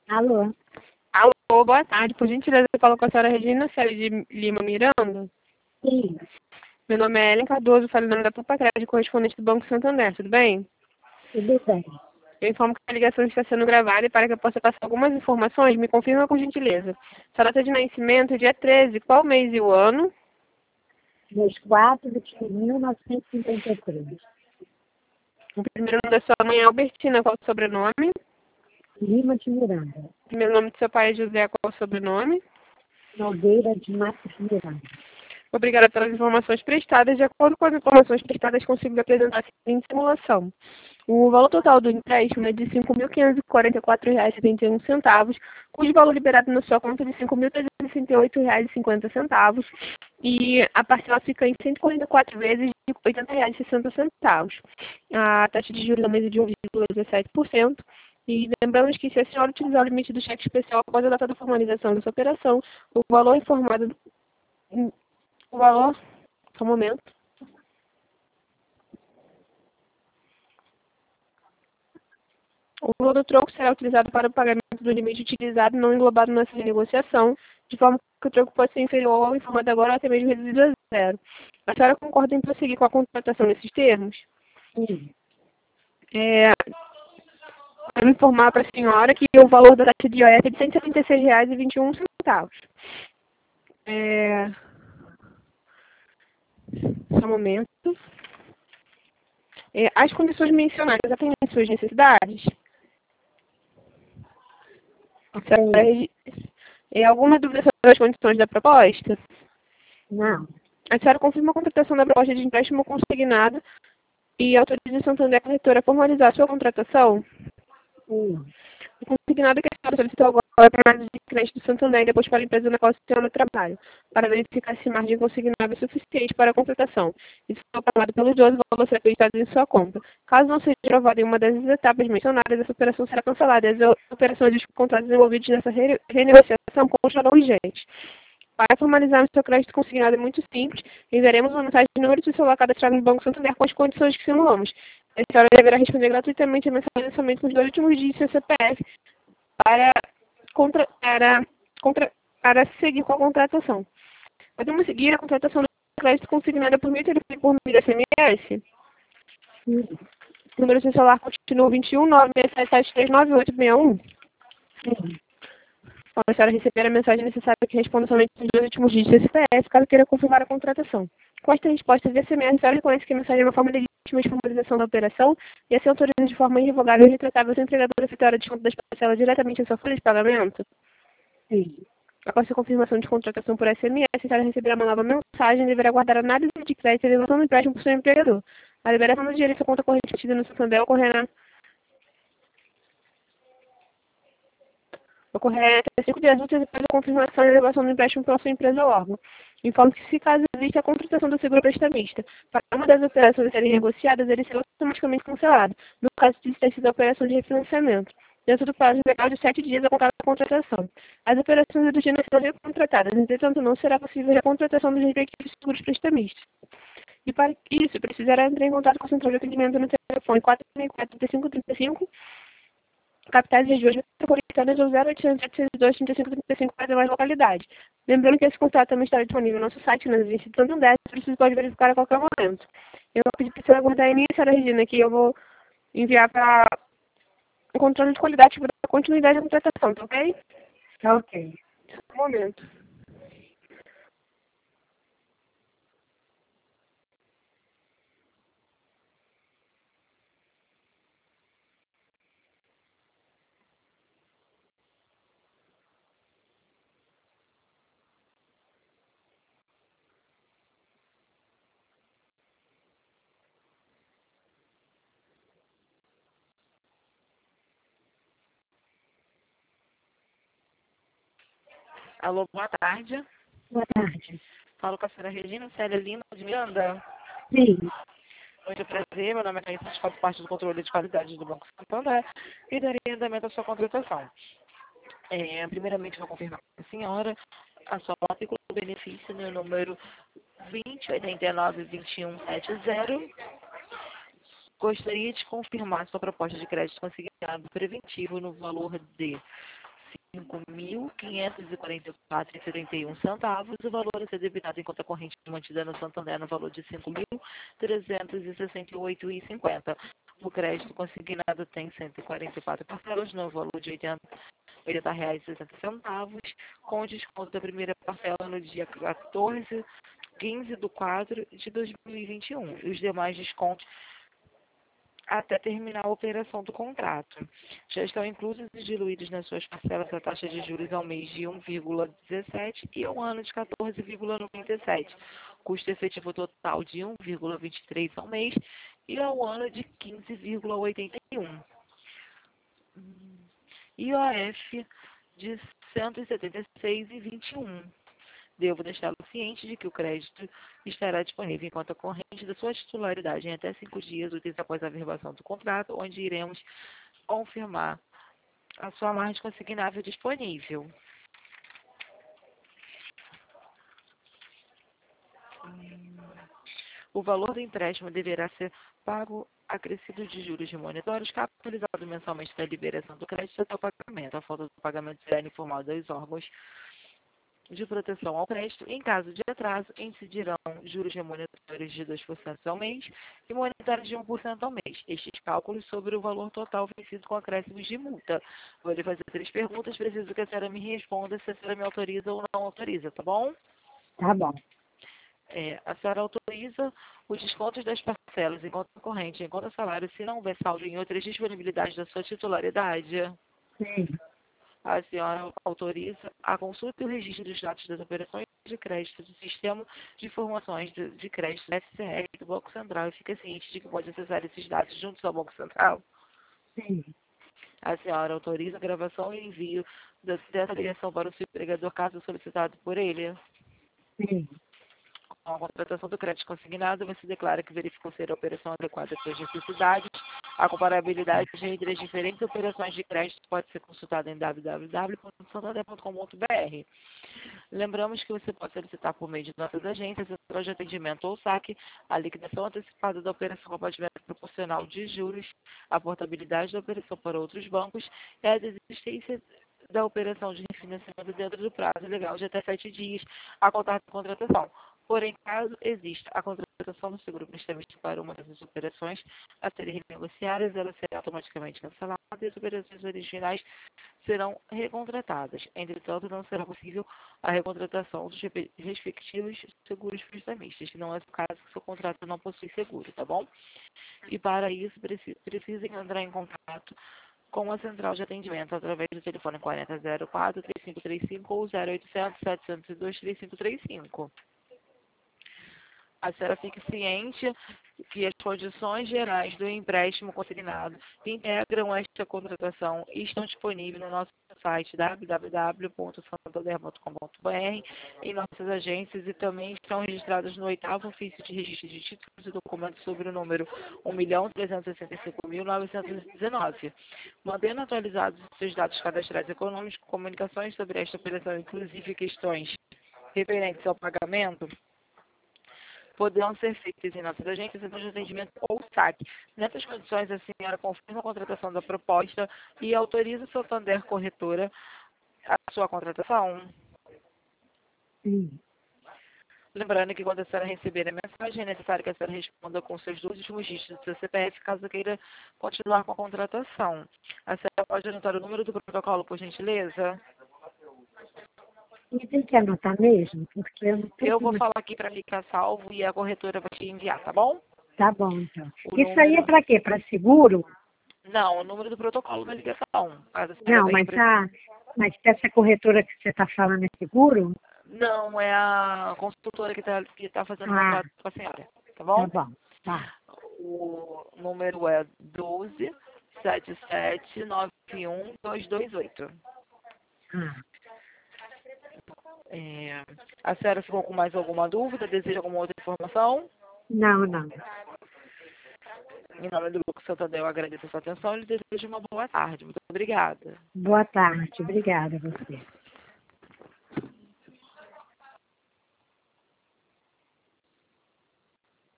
Alô? Alô, boa tarde. Por gentileza, eu falo com a senhora Regina Célia de Lima Miranda. Sim, Meu nome é Ellen Cardoso, falo em nome da Tupacred, correspondente do Banco Santander, tudo bem? tudo bem. Eu informo que a ligação está sendo gravada e para que eu possa passar algumas informações, me confirma com gentileza. Sua data de nascimento, dia 13, qual mês e o ano? Mês 4 de 1953. O primeiro nome da sua mãe é Albertina, qual o sobrenome? Lima de Miranda. O primeiro nome do seu pai é José, qual o sobrenome? Nogueira de Matos Miranda. Obrigada pelas informações prestadas. De acordo com as informações prestadas, consigo apresentar a seguinte simulação. O valor total do empréstimo é de R$ 5.544,71, cujo valor liberado na sua conta é de R$ 5.368,50 e a parcela fica em 144 vezes de R$ 80,60. A taxa de juros da mesa é de 1,17%. E lembramos que se a senhora utilizar o limite do cheque especial após a data da formalização dessa operação, o valor informado o valor, só um momento. O valor do troco será utilizado para o pagamento do limite utilizado não englobado nessa renegociação, de forma que o troco pode ser inferior ao informado agora ou até mesmo reduzido a zero. A senhora concorda em prosseguir com a contratação nesses termos? Sim, Quero informar para a senhora que o valor da taxa de IOF é de R$ 176,21. Só um momento. As condições mencionadas atendem às suas necessidades? ok. Alguma dúvida sobre as condições da proposta? Não, A senhora confirma a contratação da proposta de empréstimo consignado e autoriza o Santander Corretora a formalizar a sua contratação? sim, O consignado que a senhora solicitou agora é para análise de crédito do Santander e depois para a empresa na qual a senhora trabalha, para verificar se margem consignada é suficiente para a contratação. E se for aprovado pelos dois, o valor será acreditado em sua conta. Caso não seja aprovado em uma das etapas mencionadas, essa operação será cancelada e as operações dos contratos envolvidos nessa renegociação continuarão vigentes. Para formalizar o seu crédito consignado é muito simples. Enviaremos uma mensagem de número de celular cadastrado no Banco Santander com as condições que simulamos. A senhora deverá responder gratuitamente a mensagem somente com os 2 últimos dígitos do seu CPF para, contra, para seguir com a contratação. Podemos seguir a contratação do crédito consignada por meio de telefone por meio de SMS? sim, O número do seu celular continua 21 967739861. sim. Quando a senhora receber a mensagem necessária que responda somente os 2 últimos dígitos do CPF, caso queira confirmar a contratação. Com esta resposta via SMS, a senhora reconhece que a mensagem é uma forma legítima de formalização da operação e assim autoriza de forma irrevogável e retratável ao entregador a efetuar a desconto das parcelas diretamente em sua folha de pagamento. Sim. Após a confirmação de contratação por SMS, a senhora receberá uma nova mensagem e deverá aguardar a análise de crédito e devolução do empréstimo por seu empregador. A liberação do dinheiro em sua conta corrente retida no Santander ocorrerá até 5 dias úteis depois da confirmação e elevação do empréstimo pela sua empresa ou órgão. Informo que, se caso exista a contratação do seguro prestamista, para uma das operações serem negociadas, ele será automaticamente cancelado, no caso de ter sido a operação de refinanciamento, dentro do prazo legal de 7 dias a contar da contratação. As operações do gênero serão recontratadas, entretanto, não será possível a recontratação dos respectivos seguros prestamistas. E para isso, precisará entrar em contato com a central de atendimento no telefone 464-3535, capitais e regiões metropolitanas ou 0800 702 3535 para demais localidades. Lembrando que esse contato também está disponível no nosso site, nas agências do Santander, por isso você pode verificar a qualquer momento. Eu vou pedir para você aguardar aí, senhora Regina, que eu vou enviar para o controle de qualidade para a continuidade da contratação, tá ok? Tá ok. Um momento. Alô, boa tarde. Boa tarde. Falo com a senhora Regina Célia Lima de Miranda. Sim, Muito prazer, meu nome é Caíssa, faço parte do controle de qualidade do Banco Santander e darei andamento à sua contratação. Primeiramente, vou confirmar com a senhora a sua matrícula do benefício no número 2089-2170. Gostaria de confirmar sua proposta de crédito consignado preventivo no valor de 5.544,71. O valor a ser debitado em conta corrente mantida no Santander no valor de 5.368,50. O crédito consignado tem 144 parcelas no valor de R$ 80,60, com desconto da primeira parcela no dia 15/4/2021 e os demais descontos até terminar a operação do contrato. Já estão inclusos e diluídos nas suas parcelas a taxa de juros ao mês de 1,17 e ao ano de 14,97. Custo efetivo total de 1,23 ao mês e ao ano de 15,81. IOF de 176,21. Devo deixá-lo ciente de que o crédito estará disponível em conta corrente da sua titularidade em até 5 dias úteis após a averbação do contrato, onde iremos confirmar a sua margem consignável disponível. O valor do empréstimo deverá ser pago acrescido de juros remuneratórios, capitalizado mensalmente da liberação do crédito até o pagamento. A falta do pagamento será informada aos órgãos de proteção ao crédito. Em caso de atraso, incidirão juros remuneratórios de 2% ao mês e monetários de 1% ao mês. Estes cálculos sobre o valor total vencido com acréscimos de multa. Vou lhe fazer 3 perguntas, preciso que a senhora me responda se a senhora me autoriza ou não autoriza, tá bom? Tá bom. A senhora autoriza os descontos das parcelas em conta corrente, em conta salário, se não houver saldo em outras disponibilidades da sua titularidade? Sim. A senhora autoriza a consulta e o registro dos dados das operações de crédito do Sistema de Informações de Crédito SCR do Banco Central e fica ciente de que pode acessar esses dados juntos ao Banco Central? Sim. A senhora autoriza a gravação e envio dessa ligação para o seu empregador caso solicitado por ele? Sim. Com a contratação do crédito consignado, você declara que verificou ser a operação adequada às suas necessidades. A comparabilidade entre as diferentes operações de crédito pode ser consultada em www.santander.com.br. Lembramos que você pode solicitar por meio de nossas agências, central de atendimento ou saque, a liquidação antecipada da operação com abatimento proporcional de juros, a portabilidade da operação para outros bancos e a desistência da operação de refinanciamento dentro do prazo legal de até 7 dias a contar da contratação. Porém, caso exista a contratação do seguro prestamista para uma dessas operações a serem renegociadas, ela será automaticamente cancelada e as operações originais serão recontratadas. Entretanto, não será possível a recontratação dos respectivos seguros prestamistas, que não é o caso que seu contrato não possui seguro, tá bom? E para isso, precisem entrar em contato com a central de atendimento através do telefone 4004-3535 ou 0800-702-3535. A senhora fique ciente que as condições gerais do empréstimo consignado que integram esta contratação estão disponíveis no nosso site www.santander.com.br, em nossas agências e também estão registradas no 8º ofício de registro de títulos e documentos sobre o número 1.365.919. Mantendo atualizados os seus dados cadastrais econômicos, comunicações sobre esta operação, inclusive questões referentes ao pagamento, poderão ser feitas em nossas agências, centros de atendimento ou saque. Nessas condições, a senhora confirma a contratação da proposta e autoriza o Santander Corretora a sua contratação? Sim. Lembrando que quando a senhora receber a mensagem, é necessário que a senhora responda com seus 2 últimos dígitos do seu CPF, caso queira continuar com a contratação. A senhora pode anotar o número do protocolo, por gentileza? E tem que anotar mesmo, porque eu não sei Eu vou como... falar aqui para ficar salvo e a corretora vai te enviar, tá bom? Tá bom, então. O Isso aí é número... para quê? Para seguro? Não, o número do protocolo da ligação. Caso a senhora Não, tenha mas essa corretora que você está falando é seguro? Não, é a consultora que tá fazendo o contrato com a senhora, tá bom? Tá bom, tá. O número é 12-77-91-228. Ah, A senhora ficou com mais alguma dúvida? Deseja alguma outra informação? não, não. Em nome do Banco Santander, eu agradeço a sua atenção e lhe desejo uma boa tarde. Muito obrigada. Boa tarde, obrigada a você.